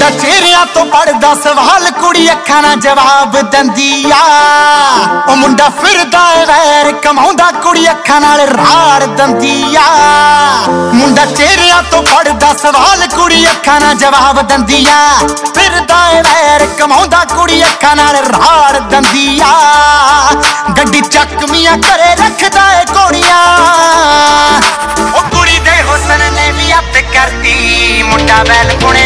ਮੁੰਡਾ ਚਿਹਰਿਆਂ ਤੋਂ ਪੜਦਾ ਸਵਾਲ, ਕੁੜੀ ਅੱਖਾਂ ਨਾਲ ਜਵਾਬ ਦਿੰਦੀ ਆ। ਉਹ ਮੁੰਡਾ ਫਿਰਦਾ ਏ ਵੈਰ ਕਮਾਉਂਦਾ, ਕੁੜੀ ਅੱਖਾਂ ਨਾਲ ਰਾੜ ਦਿੰਦੀ ਆ। ਮੁੰਡਾ ਚਿਹਰਿਆਂ ਤੋਂ ਪੜਦਾ ਸਵਾਲ, ਕੁੜੀ ਅੱਖਾਂ ਨਾਲ ਜਵਾਬ ਦਿੰਦੀ ਆ। ਫਿਰਦਾ ਏ ਵੈਰ ਕਮਾਉਂਦਾ, ਕੁੜੀ ਅੱਖਾਂ ਨਾਲ ਰਾੜ ਦਿੰਦੀ ਆ। ਗੱਡੀ ਚੱਕਵੀਆਂ ਘਰੇ ਰੱਖਦਾ ਏ ਘੋੜੀਆਂ, ਉਹ ਕੁੜੀ ਦੇ ਹੁਸਨ ਨੇ ਵੀ ਅੱਤ ਕਰਦੀ। ਮੁੰਡਾ ਵੈਲ ਪੁਣੇ